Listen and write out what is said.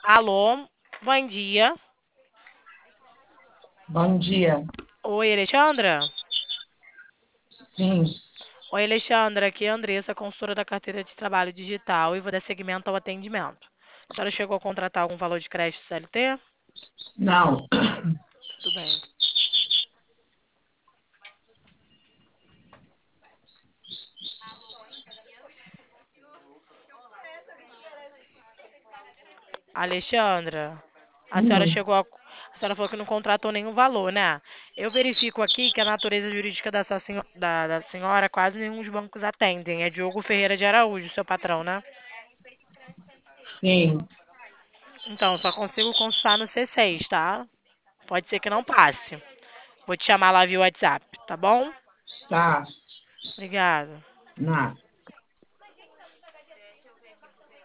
Alô, bom dia. Bom dia. Oi, Alexandra? Sim, Oi, Alexandra, aqui é a Andressa, consultora da carteira de trabalho digital e vou dar seguimento ao atendimento. A senhora chegou a contratar algum valor de crédito CLT? não, Tudo bem. Alexandra, hum, a senhora falou que não contratou nenhum valor, né? Eu verifico aqui que a natureza jurídica da senhora quase nenhum dos bancos atendem. É Diogo Ferreira de Araújo, seu patrão, né? sim, Então, só consigo consultar no C6, tá? Pode ser que não passe. Vou te chamar lá via WhatsApp, tá bom? tá, Obrigada. nada.